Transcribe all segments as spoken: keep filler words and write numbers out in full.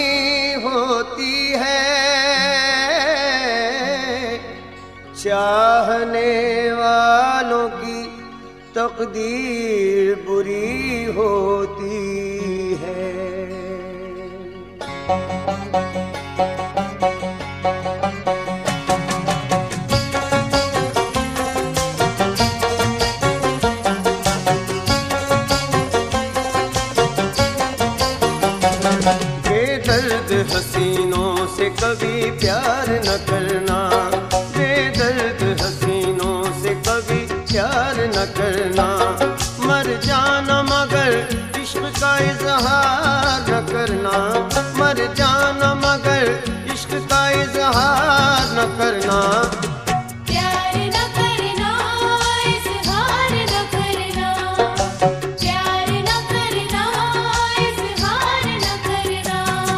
होती है, चाहने वालों की तकदीर बुरी होती है। बेदर्द हसीनों से कभी प्यार न करना, बेदर्द हसीनों से कभी प्यार न करना, मर जाना मगर इश्क का इजहार न करना, मर जाना मगर इश्क का इजहार न करना। प्यार न करना, इजहार न करना, प्यार न करना, इजहार न करना।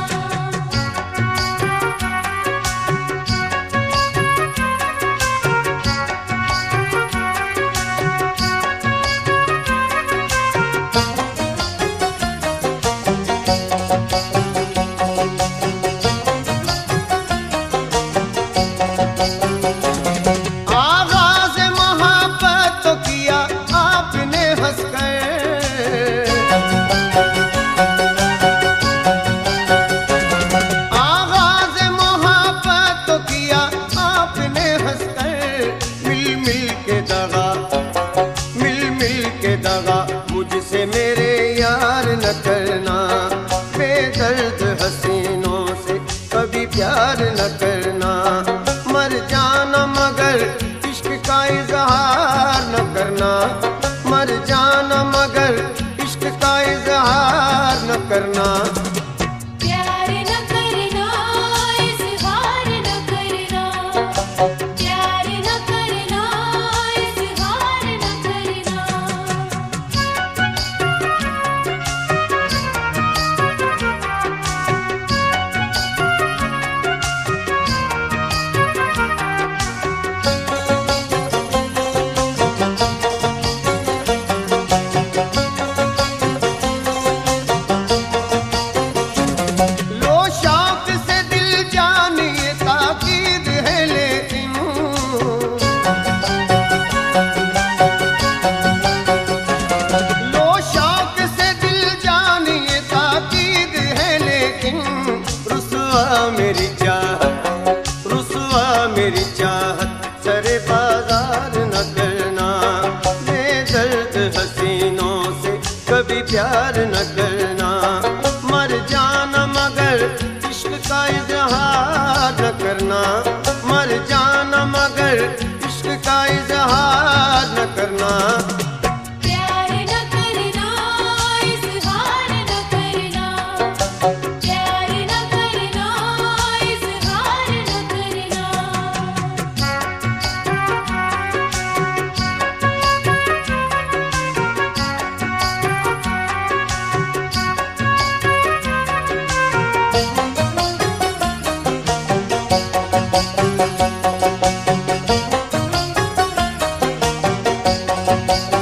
मुझसे मेरे यार न करना, बेदर्द हसीनों से कभी प्यार न करना, मर जाना मगर इश्क का इजहार न करना, मर जाना मगर इश्क का इजहार न करना। प्यार न करना, इजहार न करना, प्यार न करना, इजहार न करना। मेरी चाहत, रुसवा मेरी चाहत, सरे बाजार न करना, बेदर्द हसीनों से कभी प्यार न करना, मर जाना मगर इश्क का इजहार न करना, मर जाना मगर इश्क का इजहार न करना। प्यार न करना, इजहार न करना, प्यार न करना, इजहार न करना। Thank you.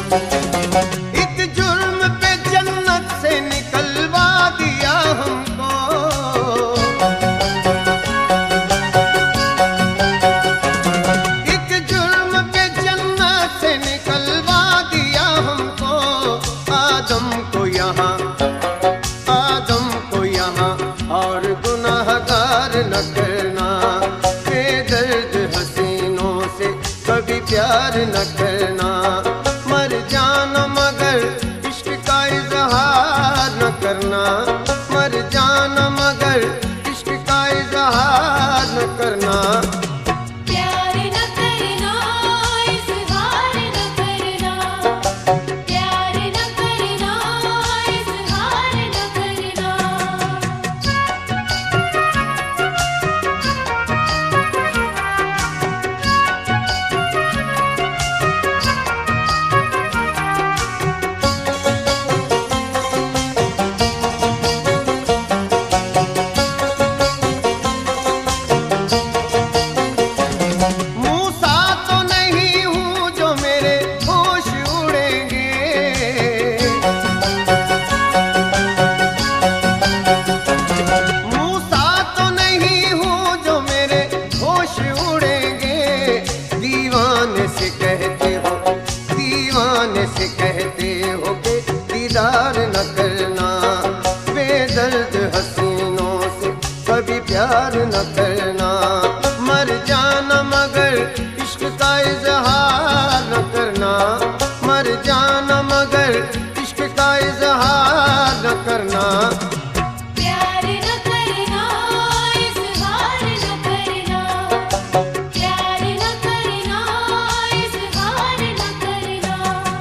कभी प्यार न करना। मर जाना मगर इश्क का इजहार न करना। मर जाना मगर इश्क का इजहार न करना। प्यार न करना, इजहार न करना। प्यार न करना, इजहार न करना।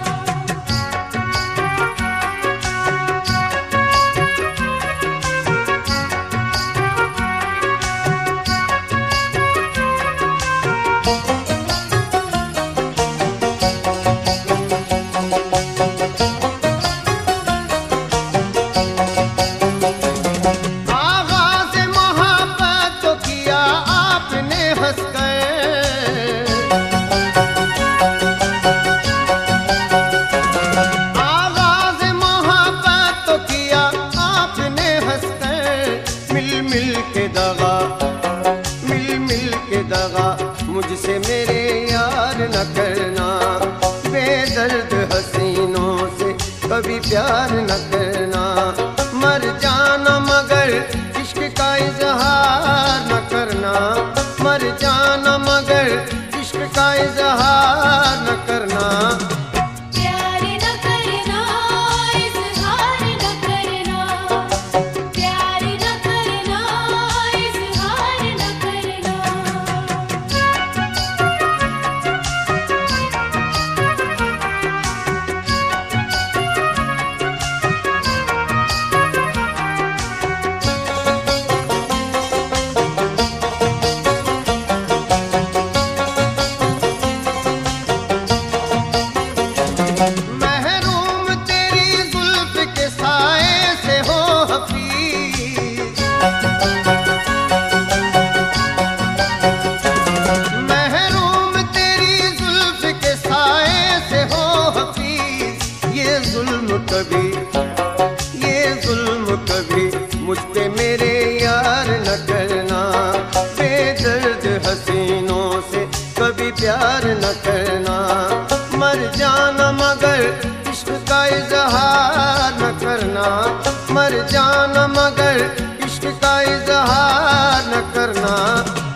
आगाज़ मोहब्बत तो किया आपने हंसकर। आगाज़ मोहब्बत तो किया आपने हंसकर। मिल मिल के दगा, मिल मिल के दगा मुझसे मेरे यार न करना। बेदर्द हसीनों से कभी प्यार न करना। मर जाना मगर इश्क का इजहार न करना। मर जाना मगर इश्क का इजहार न करना। प्यार न करना, इजहार न करना। प्यार न करना, इजहार न करना। महरूम तेरी जुल्फ के साए से हो हफीज। महरूम तेरी जुल्फ के साए से हो हफीज। ये जुल्म कभी, ये जुल्म कभी मुझ पे मेरे यार न करना। बेदर्द हसीनों से कभी प्यार न करना। मर जाना मगर इश्क का इजहार न करना। मर जाना मगर इश्क का इजहार न करना।